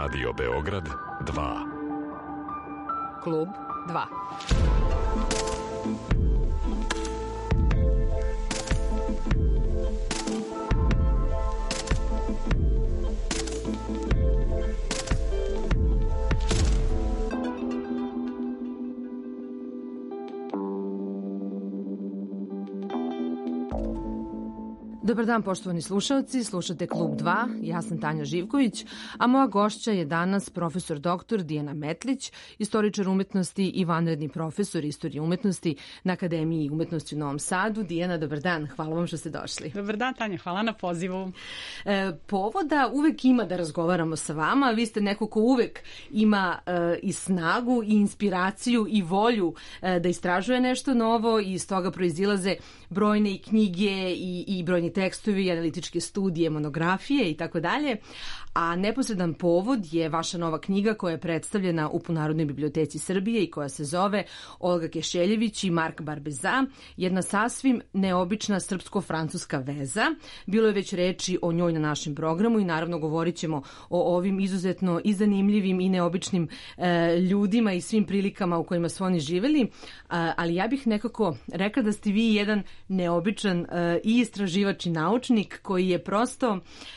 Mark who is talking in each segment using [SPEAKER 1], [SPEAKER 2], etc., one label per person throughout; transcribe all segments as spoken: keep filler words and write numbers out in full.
[SPEAKER 1] Radio Beograd dva.
[SPEAKER 2] Klub dva. Dobar dan, poštovani slušalci, slušate Klub dva, ja sam Tanja Živković, a moja gošća je danas profesor doktor Dijana Metlić, istoričar umetnosti i vanredni profesor istorije umetnosti na Akademiji umetnosti u Novom Sadu. Dijana, dobar dan, hvala vam što ste došli.
[SPEAKER 3] Dobar dan, Tanja, hvala na pozivu.
[SPEAKER 2] E, povoda uvek ima da razgovaramo sa vama, vi ste neko ko uvek ima e, i snagu i inspiraciju i volju e, da istražuje nešto novo i iz toga proizilaze brojne i knjige i, i brojni tekstovi, analitičke studije, monografije i tako dalje. A neposredan povod je vaša nova knjiga koja je predstavljena u Narodnoj biblioteci Srbije i koja se zove Olga Kešeljević i Mark Barbeza, jedna sasvim neobična srpsko-francuska veza. Bilo je već reči o njoj na našem programu i naravno govorit ćemo o ovim izuzetno i zanimljivim i neobičnim e, ljudima i svim prilikama u kojima su oni živeli, a, ali ja bih nekako rekla da ste vi jedan neobičan e, i istraživač i naučnik koji je prosto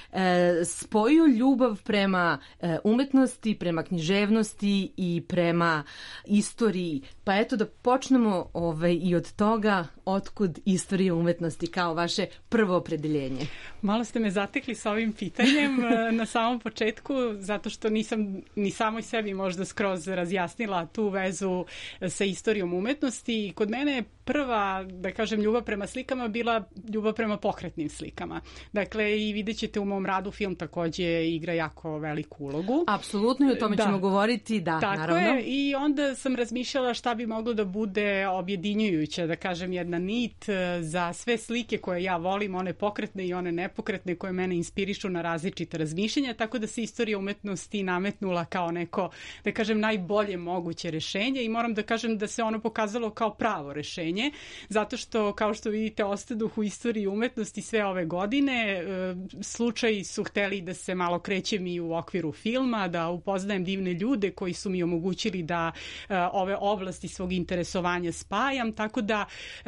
[SPEAKER 2] e, spojio ljubav prema e, umetnosti, prema književnosti i prema istoriji. Pa eto da počnemo ovaj, i od toga otkud istorija umetnosti kao vaše prvo opredeljenje.
[SPEAKER 3] Malo ste me zatekli sa ovim pitanjem na samom početku, zato što nisam ni samoj sebi možda skroz razjasnila tu vezu sa istorijom umetnosti. I kod mene je prva, da kažem, ljubav prema slikama bila ljubav prema pokretnim slikama. Dakle, i vidjet ćete u mom radu film takođe igra jako veliku ulogu.
[SPEAKER 2] Apsolutno, i o tome da. ćemo govoriti, da,
[SPEAKER 3] Tako
[SPEAKER 2] naravno.
[SPEAKER 3] Je, i onda sam razmišljala šta bi moglo da bude objedinjujuće, da kažem, jedna nit za sve slike koje ja volim, one pokretne i one nepokretne koje mene inspirišu na različite razmišljenja, tako da se istorija umetnosti nametnula kao neko, da kažem, najbolje moguće rešenje i moram da kažem da se ono pokazalo kao pravo rešenje, zato što, kao što vidite, ostaduh u istoriji umetnosti sve ove godine. Slučaji su hteli da se malo krećem i u okviru filma, da upoznajem divne ljude koji su mi omogućili da ove oblasti svog interesovanja spajam, tako da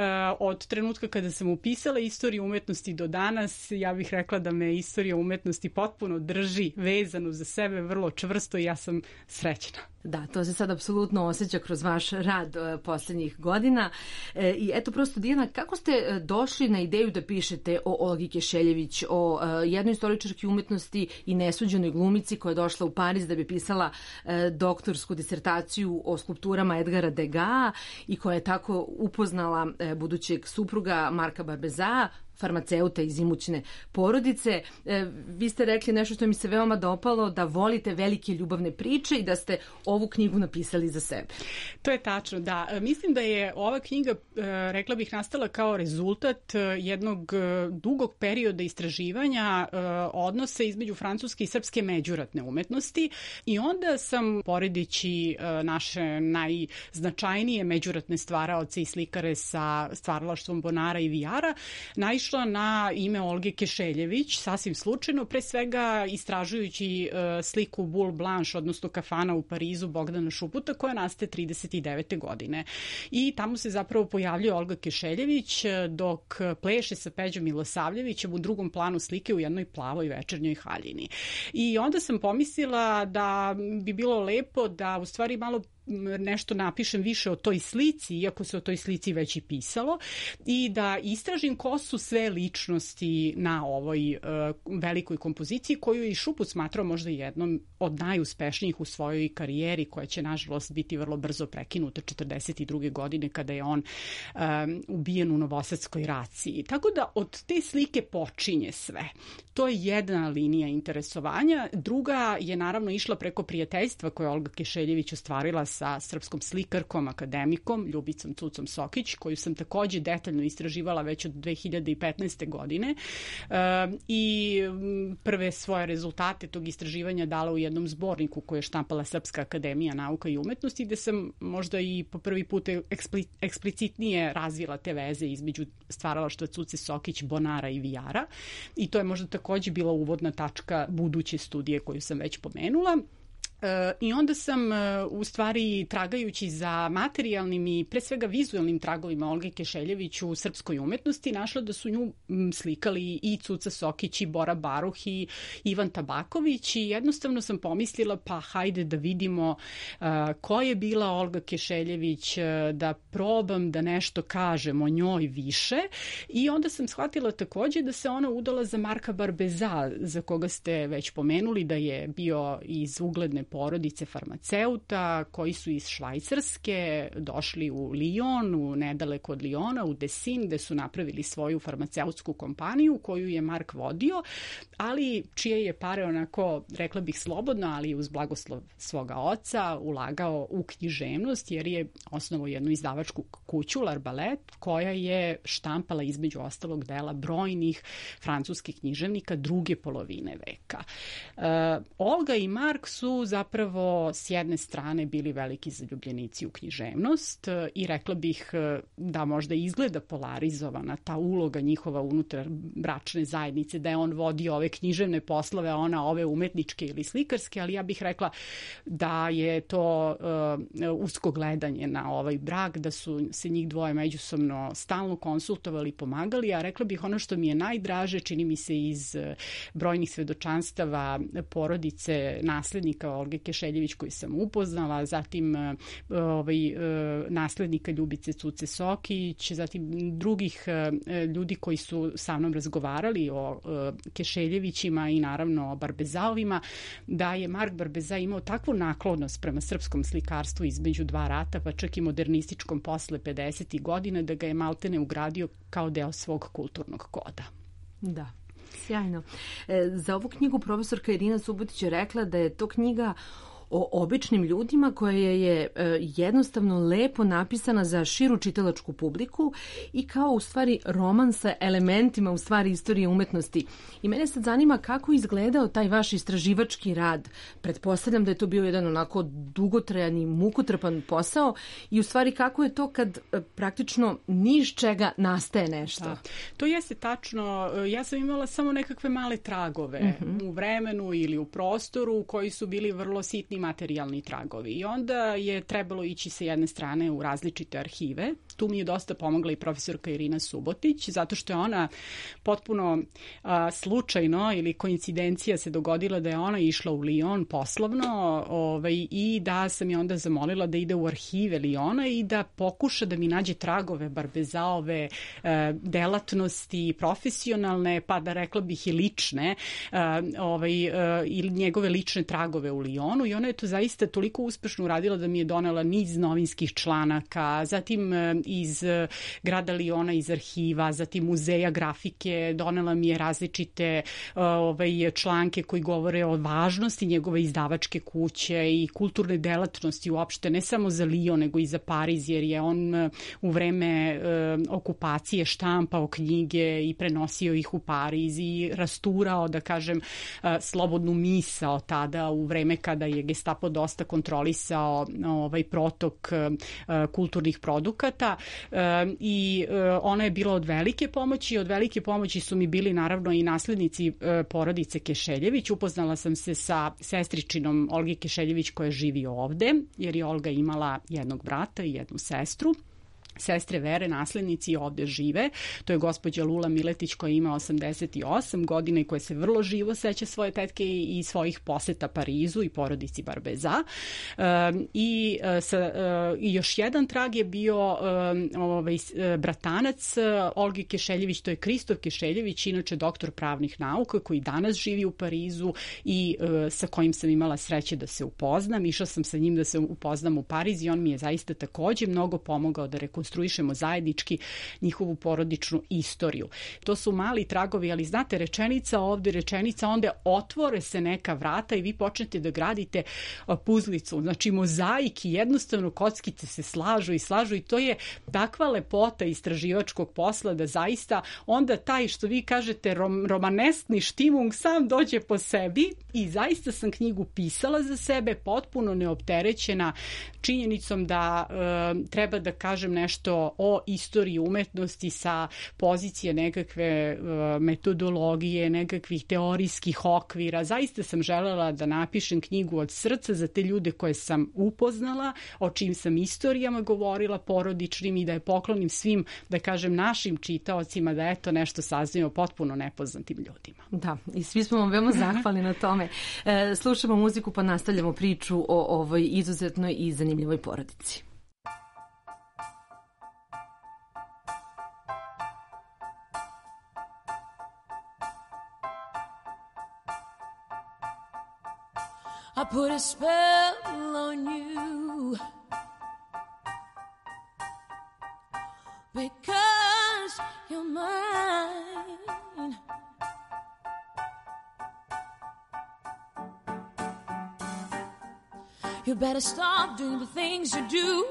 [SPEAKER 3] od trenutka kada sam upisala istoriju umetnosti do danas, ja bih rekla da me istorija umetnosti potpuno drži vezanu za sebe vrlo čvrsto i ja sam srećna.
[SPEAKER 2] Da, to se sad apsolutno osjeća kroz vaš rad uh, poslednjih godina. E, I eto prosto, Dijana, kako ste uh, došli na ideju da pišete o Olgi Kešeljević, o uh, jednoj istoričarki umetnosti i nesuđenoj glumici koja je došla u Pariz da bi pisala uh, doktorsku disertaciju o skulpturama Edgara Degas i koja je tako upoznala uh, budućeg supruga Marka Barbeza, farmaceuta iz imućne porodice. E, vi ste rekli nešto što mi se veoma dopalo, da volite velike ljubavne priče i da ste ovu knjigu napisali za sebe.
[SPEAKER 3] To je tačno, da. Mislim da je ova knjiga, rekla bih, nastala kao rezultat jednog dugog perioda istraživanja odnosa između francuske i srpske međuratne umetnosti i onda sam, poredići naše najznačajnije međuratne stvaraoce i slikare sa stvaralaštvom Bonara i Vijara, naišla na ime Olge Kešeljević, sasvim slučajno, pre svega istražujući uh, sliku Boule Blanche, odnosno kafana u Parizu Bogdana Šuputa, koja nastaje trideset devete godine. I tamo se zapravo pojavljuje Olga Kešeljević dok pleše sa Peđom Milosavljevićem u drugom planu slike u jednoj plavoj večernjoj haljini. I onda sam pomislila da bi bilo lepo da u stvari malo nešto napišem više o toj slici, iako se o toj slici već i pisalo, i da istražim ko su sve ličnosti na ovoj uh, velikoj kompoziciji, koju je i Šuput smatrao možda jednom od najuspešnijih u svojoj karijeri, koja će nažalost biti vrlo brzo prekinuta četrdeset druge godine kada je on um, ubijen u novosadskoj raciji. Tako da od te slike počinje sve. To je jedna linija interesovanja. Druga je naravno išla preko prijateljstva koje Olga Kešeljević ostvarila sa srpskom slikarkom, akademikom Ljubicom Cucom Sokić, koju sam takođe detaljno istraživala već od dve hiljade petnaeste godine e, i prve svoje rezultate tog istraživanja dala u jednom zborniku koje je štampala Srpska akademija nauka i umetnosti, gde sam možda i po prvi put ekspli, eksplicitnije razvila te veze između stvaralaštva Cuce Sokić, Bonara i Vijara, i to je možda takođe bila uvodna tačka buduće studije koju sam već pomenula. I onda sam u stvari tragajući za materijalnim i pre svega vizualnim tragovima Olge Kešeljević u srpskoj umetnosti našla da su nju slikali i Cuca Sokić i Bora Baruh i Ivan Tabaković i jednostavno sam pomislila pa hajde da vidimo ko je bila Olga Kešeljević, da probam da nešto kažem o njoj više i onda sam shvatila takođe da se ona udala za Marka Barbeza, za koga ste već pomenuli da je bio iz ugledne porodice farmaceuta koji su iz Švajcarske došli u Lion, u nedaleko od Liona, u Desin, gde su napravili svoju farmaceutsku kompaniju koju je Mark vodio, ali čije je pare onako, rekla bih slobodno, ali uz blagoslov svoga oca ulagao u književnost jer je osnovao jednu izdavačku kuću L'Arbalete koja je štampala između ostalog dela brojnih francuskih književnika druge polovine veka. Uh, Olga i Mark su zapravo s jedne strane bili veliki zaljubljenici u književnost i rekla bih da možda izgleda polarizovana ta uloga njihova unutar bračne zajednice, da je on vodio ove književne poslove, a ona ove umetničke ili slikarske, ali ja bih rekla da je to uh, usko gledanje na ovaj brak, da su se njih dvoje međusobno stalno konsultovali i pomagali, a rekla bih ono što mi je najdraže, čini mi se iz brojnih svedočanstava porodice naslednika Olge Kešeljević koji sam upoznala, zatim ovaj, naslednika Ljubice Cuce Sokić, zatim drugih ljudi koji su sa mnom razgovarali o Kešeljevićima i naravno o Barbezaovima, da je Mark Barbeza imao takvu naklonost prema srpskom slikarstvu između dva rata, pa čak i modernističkom posle pedesetih godina, da ga je maltene ugradio kao deo svog kulturnog koda.
[SPEAKER 2] Da. Sjajno. E, za ovu knjigu profesorka Irina Subotić je rekla da je to knjiga o običnim ljudima koja je e, jednostavno lepo napisana za širu čitalačku publiku i kao u stvari roman sa elementima u stvari istorije umetnosti. I mene sad zanima kako je izgledao taj vaš istraživački rad. Pretpostavljam da je to bio jedan onako dugotrajan i mukotrpan posao i u stvari kako je to kad e, praktično ni iz čega nastaje nešto.
[SPEAKER 3] Da. To jeste tačno. Ja sam imala samo nekakve male tragove mm-hmm. u vremenu ili u prostoru koji su bili vrlo sitni materijalni tragovi. I onda je trebalo ići sa jedne strane u različite arhive. Tu mi je dosta pomogla i profesorka Irina Subotić, zato što je ona potpuno a, slučajno ili koincidencija se dogodila da je ona išla u Lion poslovno ovaj, i da sam je onda zamolila da ide u arhive Liona i da pokuša da mi nađe tragove Barbezaove e, delatnosti profesionalne, pa da rekla bih i lične, e, ovaj, e, ili njegove lične tragove u Lionu i ona je to zaista toliko uspešno uradila da mi je donela niz novinskih članaka, zatim iz grada Liona, iz arhiva, zatim muzeja grafike, donela mi je različite ovaj, članke koji govore o važnosti njegove izdavačke kuće i kulturne delatnosti uopšte, ne samo za Lion, nego i za Pariz, jer je on u vreme e, okupacije štampao knjige i prenosio ih u Pariz i rasturao, da kažem, e, slobodnu misao tada u vreme kada je Gestapo dosta kontrolisao ovaj protok e, kulturnih produkata e, i e, ona je bila od velike pomoći. Od velike pomoći su mi bili naravno i naslednici e, porodice Kešeljević. Upoznala sam se sa sestričinom Olgi Kešeljević koja živi ovde, jer je Olga imala jednog brata i jednu sestru. Sestre Vere, naslednici ovde žive. To je gospođa Lula Miletić koja ima osamdeset osam godina i koja se vrlo živo seća svoje tetke i svojih poseta Parizu i porodici Barbeza. Um, I uh, sa, uh, još jedan trag je bio um, ovaj, bratanac Olgi Kešeljević, to je Kristof Kešeljević, inače doktor pravnih nauka koji danas živi u Parizu i uh, sa kojim sam imala sreće da se upoznam. Išla sam sa njim da se upoznam u Pariz i on mi je zaista takođe mnogo pomogao da rekonstruišem konstruišemo zajednički njihovu porodičnu istoriju. To su mali tragovi, ali znate, rečenica ovde, rečenica onda, otvore se neka vrata i vi počnete da gradite puzlicu. Znači, mozaiki, jednostavno kockice se slažu i slažu i to je takva lepota istraživačkog posla da zaista onda taj, što vi kažete, rom, romaneskni štimung sam dođe po sebi i zaista sam knjigu pisala za sebe, potpuno neopterećena činjenicom da e, treba da kažem nešto nešto o istoriji umetnosti sa pozicije nekakve uh, metodologije, nekakvih teorijskih okvira. Zaista sam želela da napišem knjigu od srca za te ljude koje sam upoznala, o čim sam istorijama govorila, porodičnim, i da je poklonim svim, da kažem, našim čitaocima, da eto nešto saznaju o potpuno nepoznatim ljudima.
[SPEAKER 2] Da, i svi smo vam veoma zahvalni na tome. E, slušamo muziku pa nastavljamo priču o ovoj izuzetnoj i zanimljivoj porodici.
[SPEAKER 4] I put a spell on you because you're mine. You better stop doing the things you do.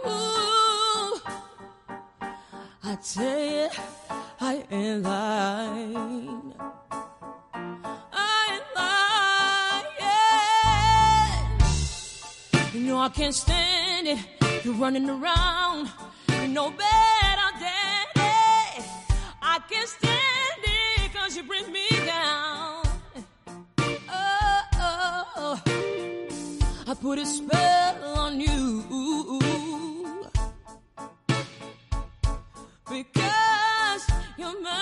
[SPEAKER 4] I tell you, I ain't lying. You know I can't stand it. You're running around. You know better, Daddy. I can't stand it cause you bring me down. Oh, oh, oh. I put a spell on you because you're mine.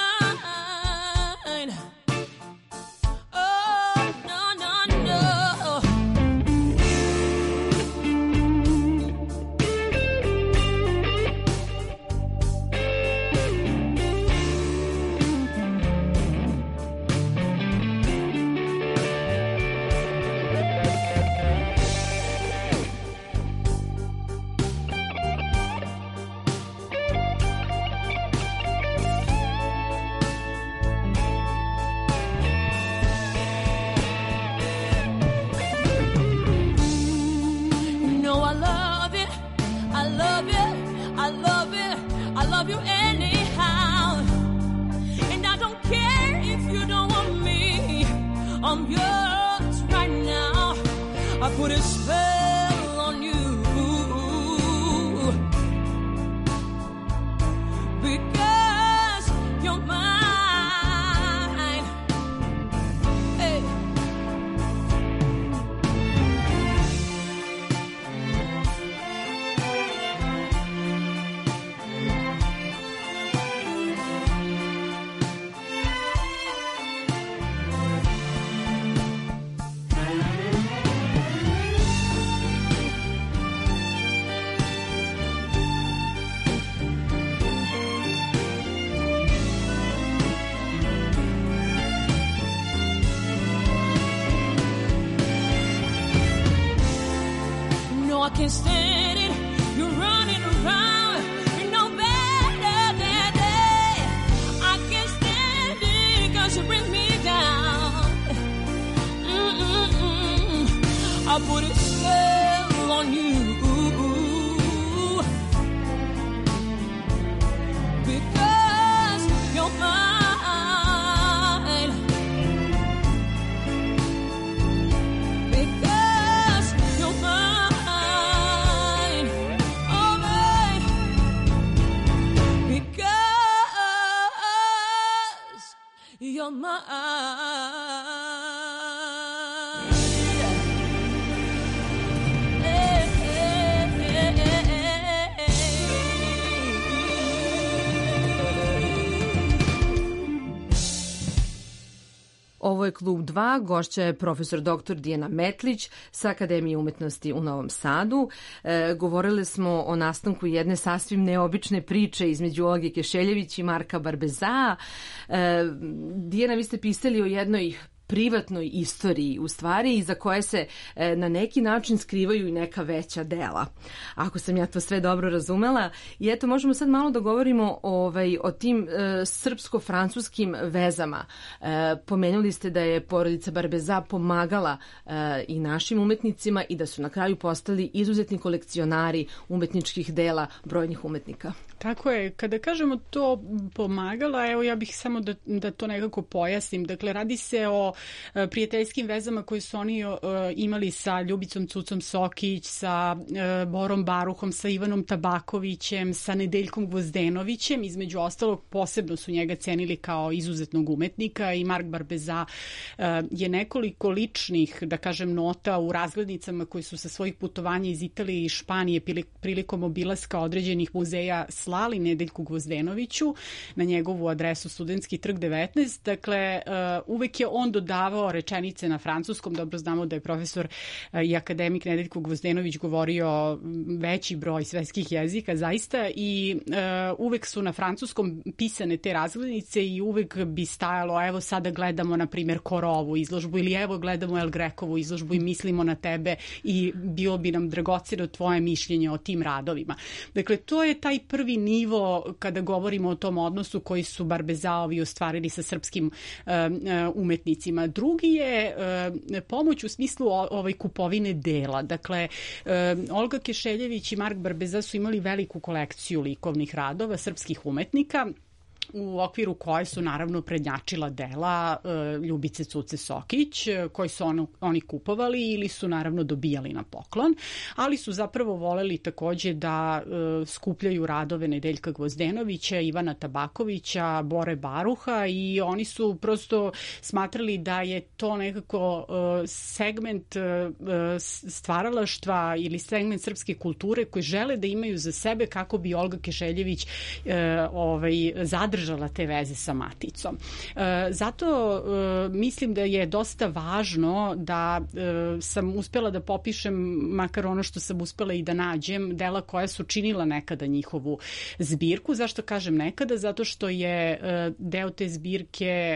[SPEAKER 4] I'm yours right now. I put a spell on you because you're mine. Hey. I can't stand it. You're running around. You know better, Daddy. I can't stand it cause you bring me down. Mm-mm-mm. I put a spell on you because you're mine. You're mine. Hey, hey, hey, hey.
[SPEAKER 2] Ovo je Klub dva, gošća je profesor doktor Dijana Metlić sa Akademije umetnosti u Novom Sadu. E, govorili smo o nastanku jedne sasvim neobične priče između Olge Kešeljević i Marka Barbeza. E, Dijana, vi ste pisali o jednoj privatnoj istoriji, u stvari, iza koje se e, na neki način skrivaju i neka veća dela. Ako sam ja to sve dobro razumela. I eto, možemo sad malo da govorimo ovaj, o tim e, srpsko-francuskim vezama. E, pomenuli ste da je porodica Barbeza pomagala e, i našim umetnicima i da su na kraju postali izuzetni kolekcionari umetničkih dela brojnih umetnika.
[SPEAKER 3] Tako je, kada kažemo to pomagala, evo ja bih samo da, da to nekako pojasnim. Dakle, radi se o uh, prijateljskim vezama koje su oni uh, imali sa Ljubicom Cucom Sokić, sa uh, Borom Baruhom, sa Ivanom Tabakovićem, sa Nedeljkom Gvozdenovićem. Između ostalog, posebno su njega cenili kao izuzetnog umetnika i Mark Barbeza uh, je nekoliko ličnih, da kažem, nota u razglednicama koji su sa svojih putovanja iz Italije i Španije prilikom obilaska određenih muzeja slali Nedeljku Gvozdenoviću na njegovu adresu Studentski trg devetnaest. Dakle, uvek je on dodavao rečenice na francuskom. Dobro znamo da je profesor i akademik Nedeljko Gvozdenović govorio veći broj svetskih jezika, zaista, i uvek su na francuskom pisane te razglednice i uvek bi stajalo, evo sada gledamo, na primjer, Korovu izložbu ili evo gledamo El Grekovu izložbu i mislimo na tebe i bilo bi nam dragoceno tvoje mišljenje o tim radovima. Dakle, to je taj prvi nivo kada govorimo o tom odnosu koji su Barbezaovi ostvarili sa srpskim uh, umetnicima. Drugi je uh, pomoć u smislu o, ovaj kupovine dela. Dakle, uh, Olga Kešeljević i Mark Barbeza su imali veliku kolekciju likovnih radova srpskih umetnika, u okviru koje su naravno prednjačila dela uh, Ljubice Cuce Sokić, koji su on, oni kupovali ili su naravno dobijali na poklon, ali su zapravo voleli takođe da uh, skupljaju radove Nedeljka Gvozdenovića, Ivana Tabakovića, Bore Baruha, i oni su prosto smatrali da je to nekako uh, segment uh, stvaralaštva ili segment srpske kulture koji žele da imaju za sebe kako bi Olga Kešeljević uh, ovaj, zadržala držala te veze sa maticom. E, zato e, mislim da je dosta važno da e, sam uspela da popišem, makar ono što sam uspela i da nađem, dela koja su činila nekada njihovu zbirku. Zašto kažem nekada? Zato što je e, deo te zbirke e,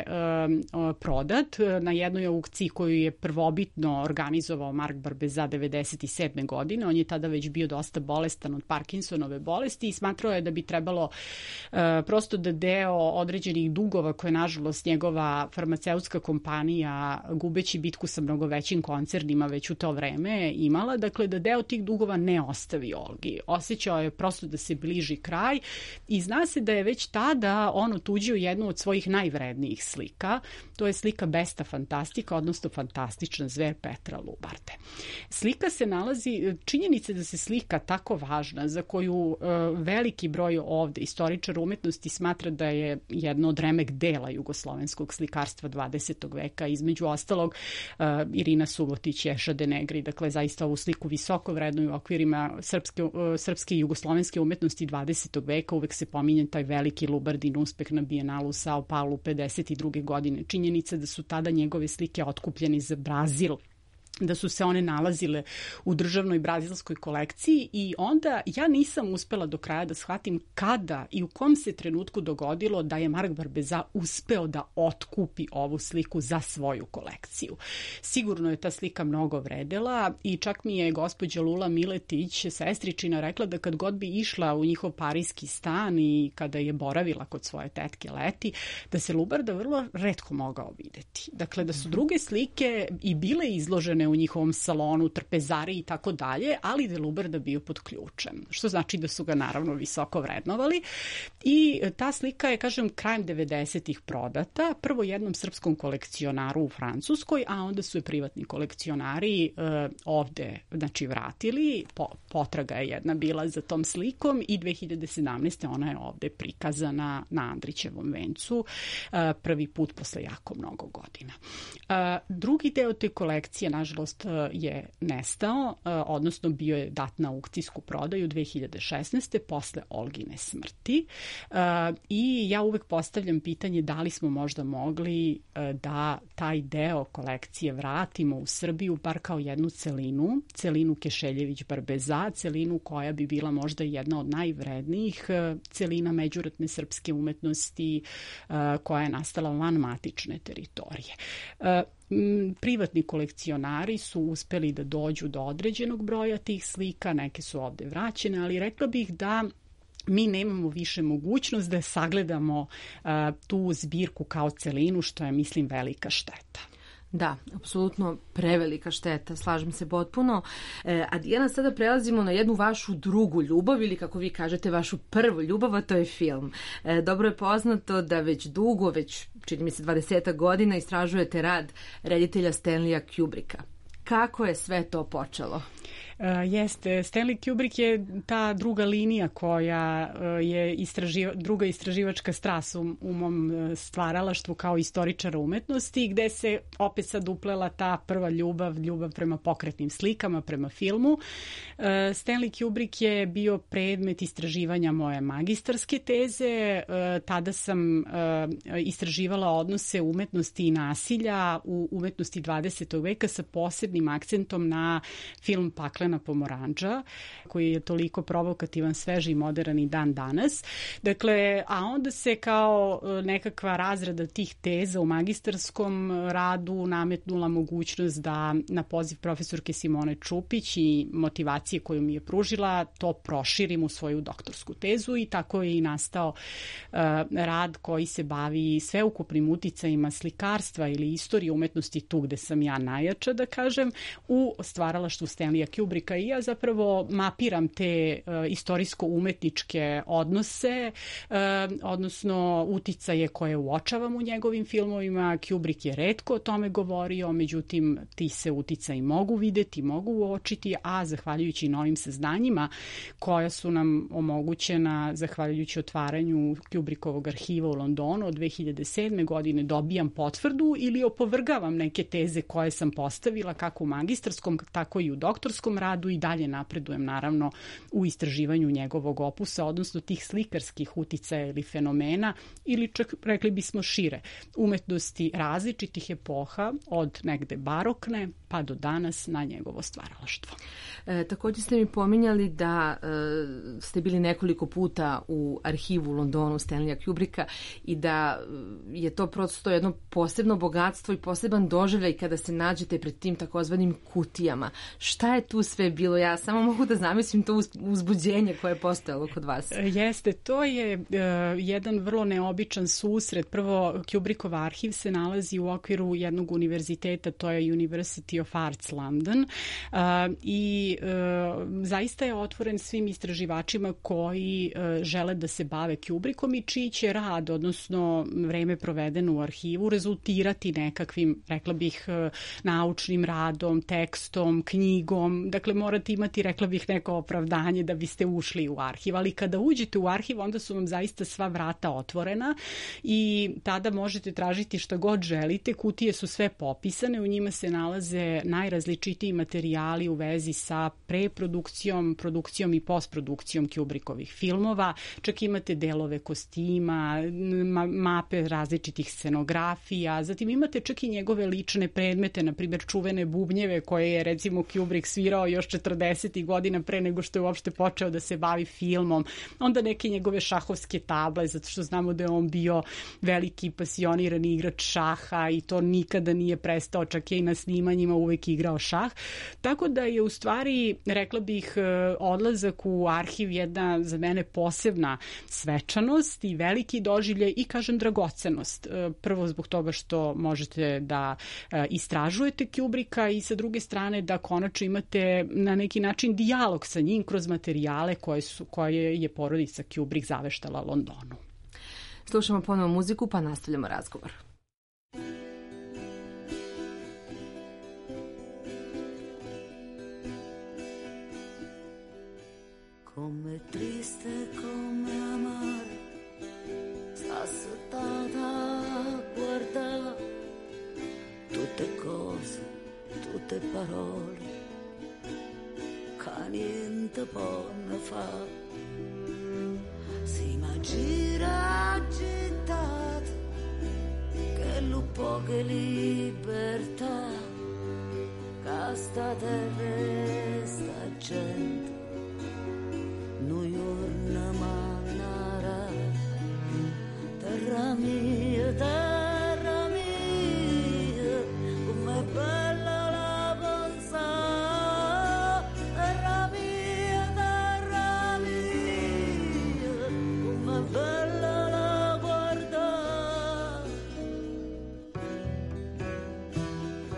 [SPEAKER 3] prodat na jednoj aukciji koju je prvobitno organizovao Mark Barbeza devedeset sedme godine. On je tada već bio dosta bolestan od Parkinsonove bolesti i smatrao je da bi trebalo e, prosto da deo određenih dugova koje nažalost njegova farmaceutska kompanija, gubeći bitku sa mnogo većim koncernima već u to vreme imala, dakle da deo tih dugova ne ostavi Olgi. Osjećao je prosto da se bliži kraj i zna se da je već tada on otuđio jednu od svojih najvrednijih slika. To je slika Besta fantastika, odnosno Fantastična zver Petra Lubarde. Slika se nalazi, činjenica da se slika tako važna, za koju uh, veliki broj ovde istoričara umetnosti smatra da je jedno od remek dela jugoslovenskog slikarstva dvadesetog veka, između ostalog uh, Irina Subotić, Ješa de Negri, dakle zaista ovu sliku visoko vrednuju u okvirima srpske, uh, srpske i jugoslovenske umetnosti dvadesetog veka. Uvek se pominje taj veliki Lubardin uspeh na Bijenalu u Sao Paulu pedeset druge godine. Činjenica da su tada njegove slike otkupljene za Brazil, da su se one nalazile u državnoj brazilskoj kolekciji, i onda ja nisam uspela do kraja da shvatim kada i u kom se trenutku dogodilo da je Mark Barbeza uspeo da otkupi ovu sliku za svoju kolekciju. Sigurno je ta slika mnogo vredela i čak mi je gospođa Lula Miletić, sestričina, rekla da kad god bi išla u njihov parijski stan i kada je boravila kod svoje tetke leti, da se Lubarda vrlo retko mogao videti. Dakle, da su druge slike i bile izložene u njihovom salonu, trpezari i tako dalje, ali da je Lubarda bio pod ključem, što znači da su ga naravno visoko vrednovali. I ta slika je, kažem, krajem devedesetih prodata, prvo jednom srpskom kolekcionaru u Francuskoj, a onda su je privatni kolekcionari e, ovde, znači, vratili. Po, potraga je jedna bila za tom slikom i dve hiljade sedamnaeste ona je ovde prikazana na Andrićevom vencu, e, prvi put posle jako mnogo godina. E, drugi deo te kolekcije, nažalost, je nestao, odnosno bio je dat na aukcijsku prodaju dve hiljade šesnaeste posle Olgine smrti. I ja uvek postavljam pitanje da li smo možda mogli da taj deo kolekcije vratimo u Srbiju, bar kao jednu celinu, celinu Kešeljević-Barbeza, celinu koja bi bila možda jedna od najvrednijih celina međuratne srpske umetnosti koja je nastala van matične teritorije. Privatni kolekcionari su uspeli da dođu do određenog broja tih slika, neke su ovde vraćene, ali rekla bih da mi nemamo više mogućnost da sagledamo uh, tu zbirku kao celinu, što je, mislim, velika šteta.
[SPEAKER 2] Da, apsolutno prevelika šteta, slažem se potpuno. E, a Dijana, sada prelazimo na jednu vašu drugu ljubav ili kako vi kažete vašu prvu ljubav, a to je film. E, dobro je poznato da već dugo, već čini mi se dvadesetak godina istražujete rad reditelja Stanleya Kubricka. Kako je sve to počelo?
[SPEAKER 3] Uh, jeste, Stanley Kubrick je ta druga linija koja uh, je istraživa, druga istraživačka strast u, u mom stvaralaštvu kao istoričara umetnosti, gde se opet sad uplela ta prva ljubav, ljubav prema pokretnim slikama, prema filmu. Uh, Stanley Kubrick je bio predmet istraživanja moje magistarske teze. Uh, tada sam uh, istraživala odnose umetnosti i nasilja u umetnosti dvadesetog veka sa posebnim akcentom na film Paklena pomorandža, koji je toliko provokativan, sveži i modern i dan danas. Dakle, a onda se kao nekakva razrada tih teza u magistarskom radu nametnula mogućnost da na poziv profesorke Simone Čupić i motivacije koju mi je pružila, to proširim u svoju doktorsku tezu i tako je i nastao uh, rad koji se bavi sveukupnim uticajima slikarstva ili istorije umetnosti tu gde sam ja najjača, da kažem, u stvaralaštvu Stanleya Kubricka i ja zapravo mapiram te uh, istorijsko-umetničke odnose, uh, odnosno uticaje koje uočavam u njegovim filmovima. Kubrick je retko o tome govorio, međutim ti se uticaji mogu videti, mogu uočiti, a zahvaljujući novim saznanjima koja su nam omogućena zahvaljujući otvaranju Kubrickovog arhiva u Londonu od dve hiljade sedme. godine dobijam potvrdu ili opovrgavam neke teze koje sam postavila kako u magistarskom, tako i u doktorskom radu i dalje napredujem naravno u istraživanju njegovog opusa, odnosno tih slikarskih uticaja ili fenomena ili čak rekli bismo šire umetnosti različitih epoha od negde barokne pa do danas na njegovo stvaralaštvo.
[SPEAKER 2] E, također ste mi pominjali da e, ste bili nekoliko puta u arhivu u Londonu Stanleya Kubricka i da je to prosto jedno posebno bogatstvo i poseban doživljaj kada se nađete pred tim takozvanim kutijama. Šta je tu sve bilo? Ja samo mogu da zamislim to uzbuđenje koje je postojalo kod vas.
[SPEAKER 3] Jeste, to je uh, jedan vrlo neobičan susret. Prvo, Kubrickov arhiv se nalazi u okviru jednog univerziteta, to je University of Arts London, uh, i uh, zaista je otvoren svim istraživačima koji uh, žele da se bave Kubrickom i čiji će rad, odnosno vreme provedeno u arhivu, rezultirati nekakvim, rekla bih, uh, naučnim radom, tekstom, knjigom. Dakle, morate imati, rekla bih, neko opravdanje da biste ušli u arhiv. Ali kada uđete u arhiv, onda su vam zaista sva vrata otvorena i tada možete tražiti šta god želite. Kutije su sve popisane, u njima se nalaze najrazličitiji materijali u vezi sa preprodukcijom, produkcijom i postprodukcijom Kubrickovih filmova. Čak imate delove kostima, ma mape različitih scenografija, zatim imate čak i njegove lične predmete, na primjer čuvene bubnjeve koje je recimo Kubrick svirao još četrdesetih godina pre nego što je uopšte počeo da se bavi filmom. Onda neke njegove šahovske table, zato što znamo da je on bio veliki pasionirani igrač šaha i to nikada nije prestao, čak je i na snimanjima uvek igrao šah. Tako da je u stvari, rekla bih, odlazak u arhiv jedna za mene posebna svečanost i veliki doživljaj i, kažem, dragocenost. Prvo zbog toga što možete da istražujete Kubricka i sa druge strane da konačno imate na neki način dijalog sa njim kroz materijale koje, su, koje je porodica Kubrick zaveštala Londonu.
[SPEAKER 2] Slušamo ponovo muziku pa nastavljamo razgovor.
[SPEAKER 5] Come triste, come amare, s'assottata a guardare tutte cose, tutte parole, che niente possono fare. Si ma gira agitata, che lo poche libertà, che sta terra sta gente. New York manara, terra mia, terra mia, com'è bella la pensare, terra mia, terra mia, com'è bella la guardare.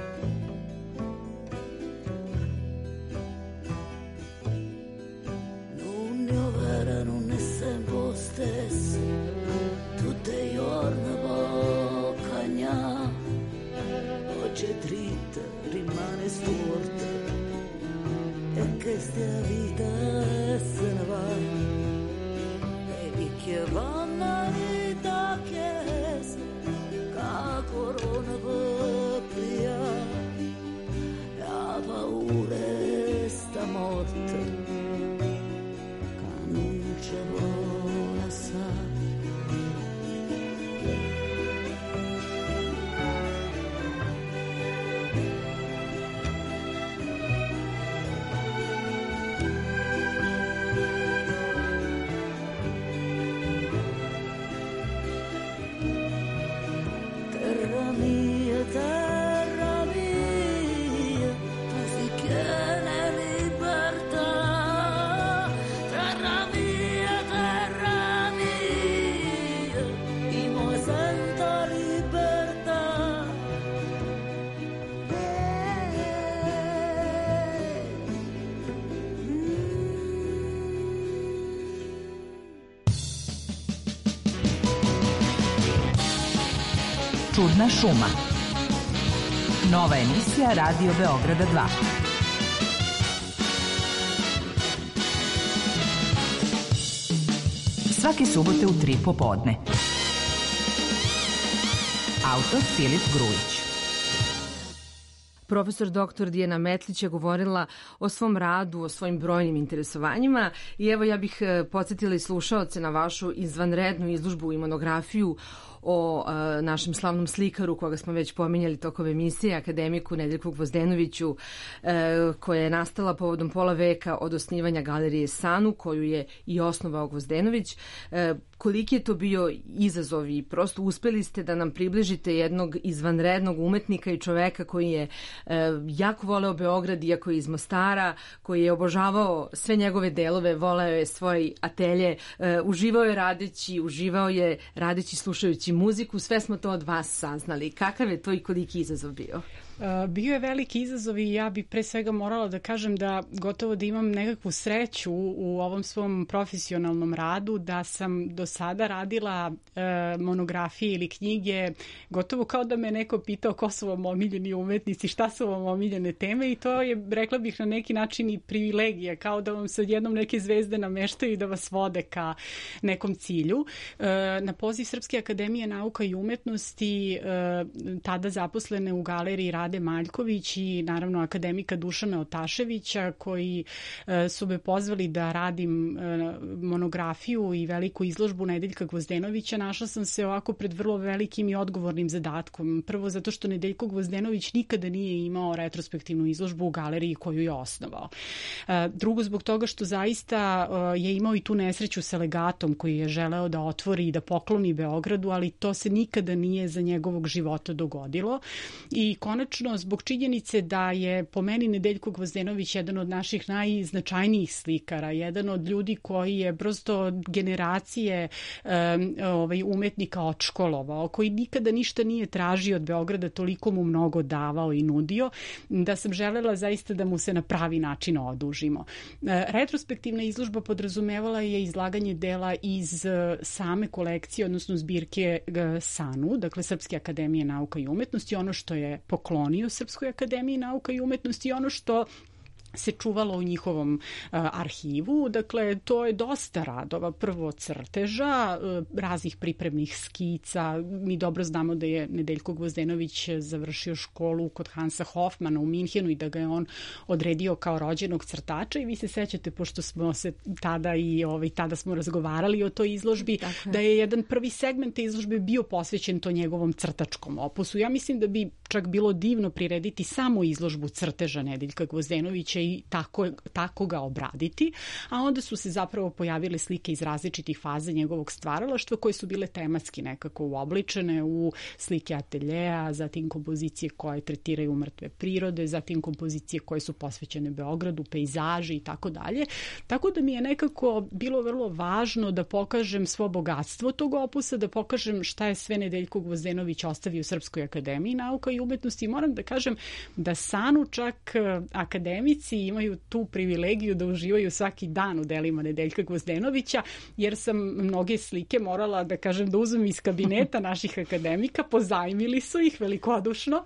[SPEAKER 6] Čudna šuma. Nova emisija Radio Beograda dva. Svake subote u tri popodne. Autor Filip Grujić.
[SPEAKER 2] Profesor doktor Dijana Metlić je govorila o svom radu, o svojim brojnim interesovanjima i evo ja bih podsjetila i slušaoce na vašu izvanrednu izložbu i monografiju o a, našem slavnom slikaru koga smo već pominjali tokom emisije, akademiku Nedeljku Gvozdenoviću, e, koja je nastala povodom pola veka od osnivanja galerije Sanu, koju je i osnovao Gvozdenović. E, koliki je to bio izazov i prosto uspeli ste da nam približite jednog izvanrednog umetnika i čoveka koji je e, jako voleo Beograd, iako je iz Mostara, koji je obožavao sve njegove delove, voleo je svoj atelje, e, uživao je radeći, uživao je radeći slušajući muziku, sve smo to od vas saznali. Kakav je to i koliki izazov bio?
[SPEAKER 3] Bio je veliki izazov i ja bi pre svega morala da kažem da gotovo da imam nekakvu sreću u ovom svom profesionalnom radu, da sam do sada radila e, monografije ili knjige, gotovo kao da me neko pitao ko su vam omiljeni umetnici, šta su vam omiljene teme, i to je, rekla bih, na neki način i privilegija, kao da vam se odjednom neke zvezde nameštaju i da vas vode ka nekom cilju. E, na poziv Srpske akademije nauka i umetnosti, e, tada zaposlene u galeriji Rade Maljković i naravno akademika Dušana Otaševića, koji e, su me pozvali da radim e, monografiju i veliku izložbu Nedeljka Gvozdenovića, našla sam se ovako pred vrlo velikim i odgovornim zadatkom. Prvo zato što Nedeljko Gvozdenović nikada nije imao retrospektivnu izložbu u galeriji koju je osnovao. E, drugo, zbog toga što zaista e, je imao i tu nesreću sa legatom koji je želeo da otvori i da pokloni Beogradu, ali to se nikada nije za njegovog života dogodilo. I konačno, zbog činjenice da je po meni Nedeljko Gvozdenović jedan od naših najznačajnijih slikara, jedan od ljudi koji je prosto generacije um, ovaj, umetnika odškolovao, koji nikada ništa nije tražio od Beograda, toliko mu mnogo davao i nudio, da sam želela zaista da mu se na pravi način odužimo. Retrospektivna izložba podrazumevala je izlaganje dela iz same kolekcije, odnosno zbirke Sanu, dakle Srpske akademije nauka i umetnosti, ono što je poklonio Srpskoj akademiji nauka i umetnosti i ono što se čuvalo u njihovom uh, arhivu. Dakle, to je dosta radova. Prvo crteža, uh, raznih pripremnih skica. Mi dobro znamo da je Nedeljko Gvozdenović završio školu kod Hansa Hofmana u Minhenu i da ga je on odredio kao rođenog crtača, i vi se sećate, pošto smo se tada i ovaj, tada smo razgovarali o toj izložbi, dakle, da je jedan prvi segment te izložbe bio posvećen to njegovom crtačkom opusu. Ja mislim da bi čak bilo divno prirediti samo izložbu crteža Nedeljka Gvozdenovića i tako, tako ga obraditi, a onda su se zapravo pojavile slike iz različitih faza njegovog stvaralaštva koje su bile tematski nekako uobličene u slike ateljeja, zatim kompozicije koje tretiraju mrtve prirode, zatim kompozicije koje su posvećene Beogradu, pejzaži i tako dalje. Tako da mi je nekako bilo vrlo važno da pokažem svo bogatstvo tog opusa, da pokažem šta je sve Nedeljko Gvozdenović ostavio Srpskoj akademiji nauka i umetnosti. I moram da kažem da Sanu čak akademici imaju tu privilegiju da uživaju svaki dan u delima Nedeljka Gvozdenovića, jer sam mnoge slike morala, da kažem, da uzmem iz kabineta naših akademika, pozajmili su ih velikodušno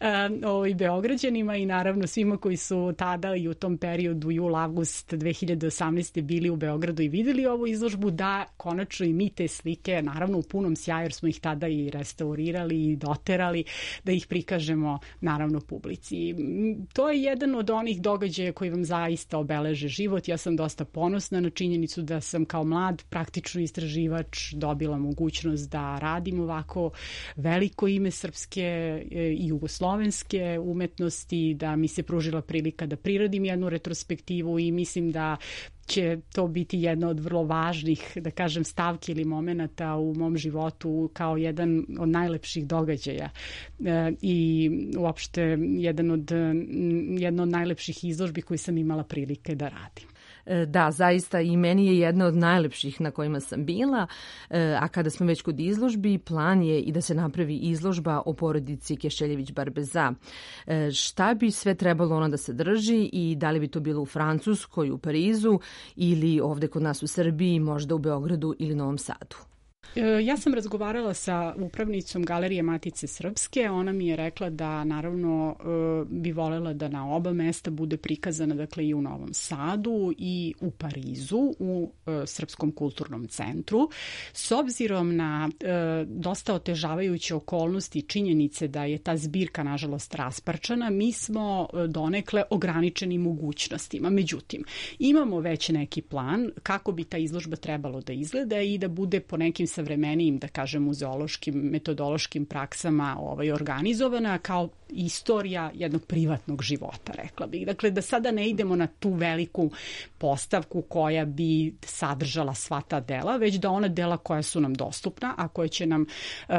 [SPEAKER 3] i Beograđanima i naravno svima koji su tada i u tom periodu jul-avgust dve hiljade osamnaeste. bili u Beogradu i videli ovu izložbu, da konačno i mi te slike, naravno u punom sjaju, jer smo ih tada i restaurirali i doterali, da ih prikažemo naravno publici. To je jedan od onih događaja koji vam zaista obeleže život. Ja sam dosta ponosna na činjenicu da sam kao mlad praktično istraživač dobila mogućnost da radim ovako veliko ime srpske i jugoslovenske umetnosti, da mi se pružila prilika da priradim jednu retrospektivu i mislim da će to biti jedna od vrlo važnih, da kažem, stavki ili momenata u mom životu kao jedan od najlepših događaja e, i uopšte jedan od, jedna od najlepših izložbi koju sam imala prilike da radim.
[SPEAKER 2] Da, zaista i meni je jedna od najlepših na kojima sam bila, a kada smo već kod izložbi, plan je i da se napravi izložba o porodici Kešeljević-Barbeza. Šta bi sve trebalo ona da sadrži i da li bi to bilo u Francuskoj, u Parizu ili ovde kod nas u Srbiji, možda u Beogradu ili Novom Sadu?
[SPEAKER 3] Ja sam razgovarala sa upravnicom Galerije Matice Srpske, ona mi je rekla da naravno bi volela da na oba mesta bude prikazana, dakle i u Novom Sadu i u Parizu, u Srpskom kulturnom centru. S obzirom na dosta otežavajuće okolnosti i činjenice da je ta zbirka nažalost rasparčana, mi smo donekle ograničeni mogućnostima. Međutim, imamo već neki plan kako bi ta izložba trebalo da izgleda i da bude po nekim savremenijim, da kažem, muzeološkim, metodološkim praksama ovaj, organizovana kao istorija jednog privatnog života, rekla bih. Dakle, da sada ne idemo na tu veliku postavku koja bi sadržala sva ta dela, već da ona dela koja su nam dostupna, a koje će nam,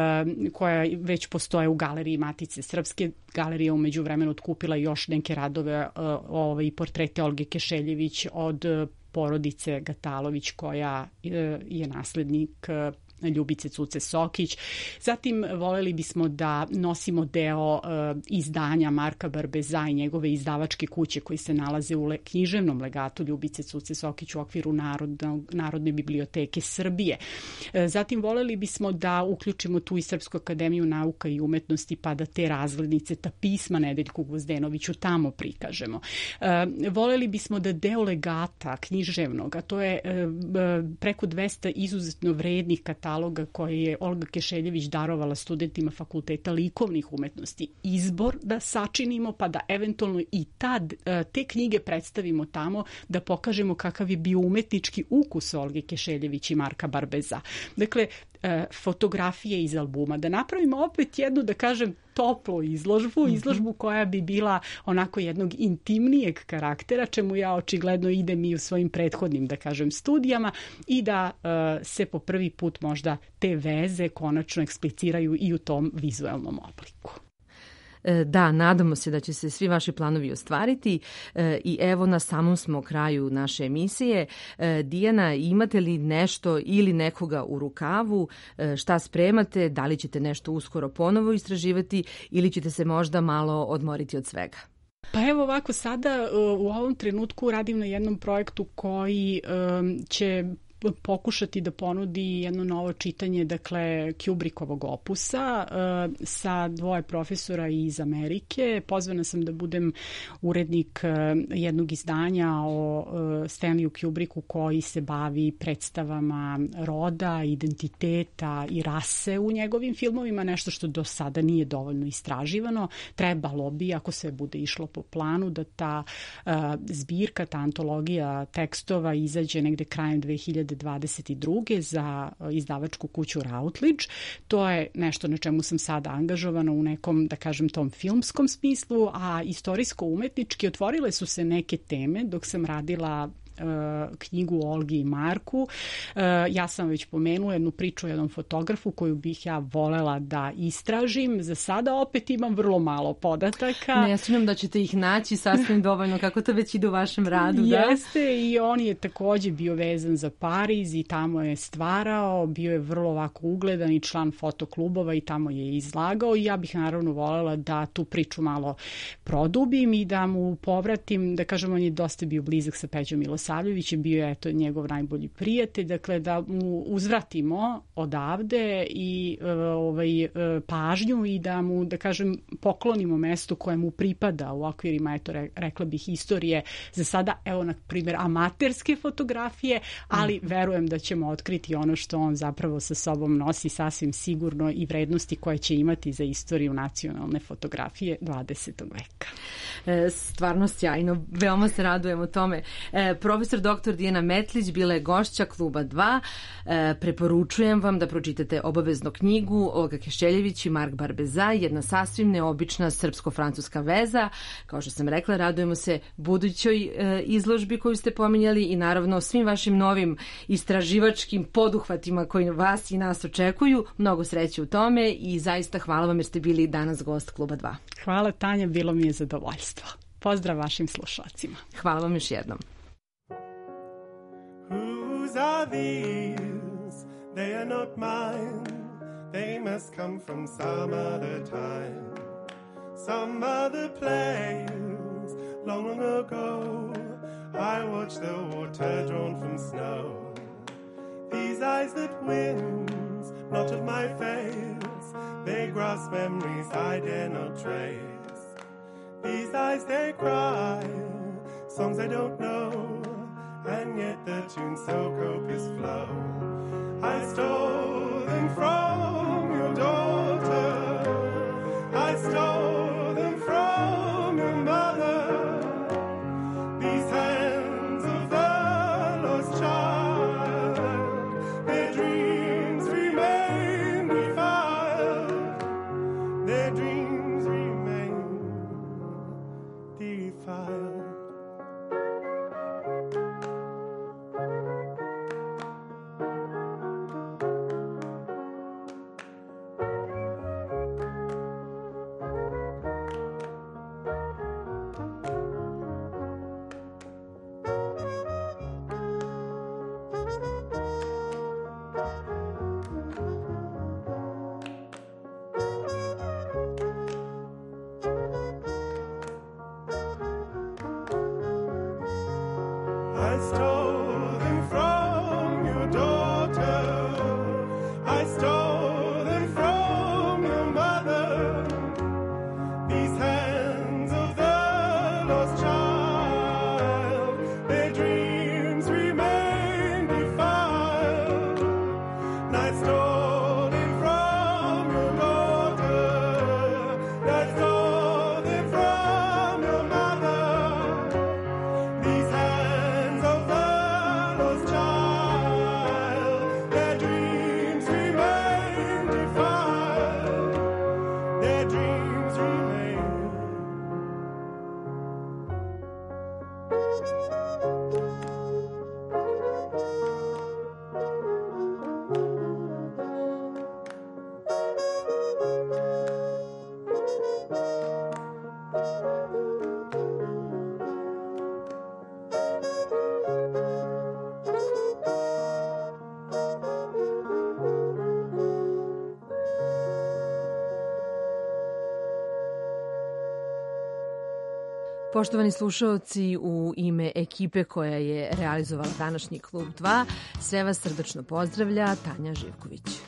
[SPEAKER 3] koja već postoje u Galeriji Matice Srpske, galerija umeđu vremenu otkupila još neke radove ovaj, i portrete Olge Kešeljević od porodice Gatalović koja je naslednik Ljubice Cuce Sokić. Zatim voleli bismo da nosimo deo uh, izdanja Marka Barbeza i njegove izdavačke kuće koji se nalaze u le, književnom legatu Ljubice Cuce Sokić u okviru Narodno, Narodne biblioteke Srbije. Uh, zatim voleli bismo da uključimo tu i Srpsku akademiju nauka i umetnosti pa da te razglednice, ta pisma Nedeljku Gvozdenoviću tamo prikažemo. Uh, voleli bismo da deo legata književnog, a to je uh, preko dvesta izuzetno vrednih kataloga koje je Olga Kešeljević darovala studentima Fakulteta likovnih umetnosti, izbor da sačinimo pa da eventualno i tad, te knjige predstavimo tamo da pokažemo kakav je bio umetnički ukus Olge Kešeljević i Marka Barbeza. Dakle, fotografije iz albuma, da napravimo opet jednu, da kažem, toplu izložbu, izložbu koja bi bila onako jednog intimnijeg karaktera, čemu ja očigledno idem i u svojim prethodnim, da kažem, studijama i da uh, se po prvi put možda te veze konačno ekspliciraju i u tom vizuelnom obliku.
[SPEAKER 2] Da, nadamo se da će se svi vaši planovi ostvariti i evo na samom smo kraju naše emisije. Dijana, imate li nešto ili nekoga u rukavu? Šta spremate? Da li ćete nešto uskoro ponovo istraživati ili ćete se možda malo odmoriti od svega?
[SPEAKER 3] Pa evo ovako, sada u ovom trenutku radim na jednom projektu koji um, će pokušati da ponudi jedno novo čitanje, dakle, Kubrickovog opusa uh, sa dvoje profesora iz Amerike. Pozvana sam da budem urednik uh, jednog izdanja o uh, Stanleyu Kubricku koji se bavi predstavama roda, identiteta i rase u njegovim filmovima, nešto što do sada nije dovoljno istraživano. Trebalo bi, ako sve bude išlo po planu, da ta uh, zbirka, ta antologija tekstova izađe negde krajem dve hiljade dvadeset druge za izdavačku kuću Routledge. To je nešto na čemu sam sada angažovana u nekom, da kažem, tom filmskom smislu, a istorijsko-umetnički otvorile su se neke teme dok sam radila knjigu o Olgi i Marku. Ja sam već pomenula jednu priču o jednom fotografu koju bih ja volela da istražim. Za sada opet imam vrlo malo podataka.
[SPEAKER 2] Ne sumnjam da ćete ih naći sasvim dovoljno, kako to već ide u vašem radu. Da?
[SPEAKER 3] Jeste, i on je takođe bio vezan za Pariz i tamo je stvarao, bio je vrlo ovako ugledan i član fotoklubova i tamo je izlagao i ja bih naravno volela da tu priču malo produbim i da mu povratim, da kažem, on je dosta bio blizak sa Peđom Milosavljevićem, bio je to njegov najbolji prijatelj, dakle da mu uzvratimo odavde i ovaj, pažnju i da mu, da kažem, poklonimo mesto koje mu pripada u okvirima, eto, rekla bih, istorije za sada, evo, na primjer, amaterske fotografije, ali mm. verujem da ćemo otkriti ono što on zapravo sa sobom nosi sasvim sigurno i vrednosti koje će imati za istoriju nacionalne fotografije dvadesetog veka.
[SPEAKER 2] E, stvarno sjajno, veoma se radujemo tome. E, profesor doktor Dijana Metlić bila je gošća Kluba dva. E, preporučujem vam da pročitate obavezno knjigu Olga Kešeljević i Mark Barbeza, jedna sasvim neobična srpsko-francuska veza. Kao što sam rekla, radujemo se budućoj e, izložbi koju ste pominjali i naravno svim vašim novim istraživačkim poduhvatima koji vas i nas očekuju. Mnogo sreće u tome i zaista hvala vam jer ste bili danas gost Kluba dva.
[SPEAKER 3] Hvala, Tanja, bilo mi je zadovoljstvo. Pozdrav vašim slušalcima.
[SPEAKER 2] Hvala vam još jednom.
[SPEAKER 7] Whose are these? They are not mine. They must come from some other time. Some other place. Long ago, I watched the water drawn from snow. These eyes that win not of my face. They grasp memories I dare not trace. These eyes, they cry songs I don't know, and yet the tune so copious flow. I stole them from your daughter, I stole them from your mother. These hands of the lost child, their dreams remain defiled, their dreams remain defiled. I stole them from your daughter, I stole them from your mother. These hands of the lost child, their dreams remain defiled. And I stole them from your daughter, I stole them from your mother. These hands of the lost child, their dreams remain defiled, their dreams remain.
[SPEAKER 2] Poštovani slušaoci, u ime ekipe koja je realizovala današnji Klub dva, sve vas srdačno pozdravlja Tanja Živković.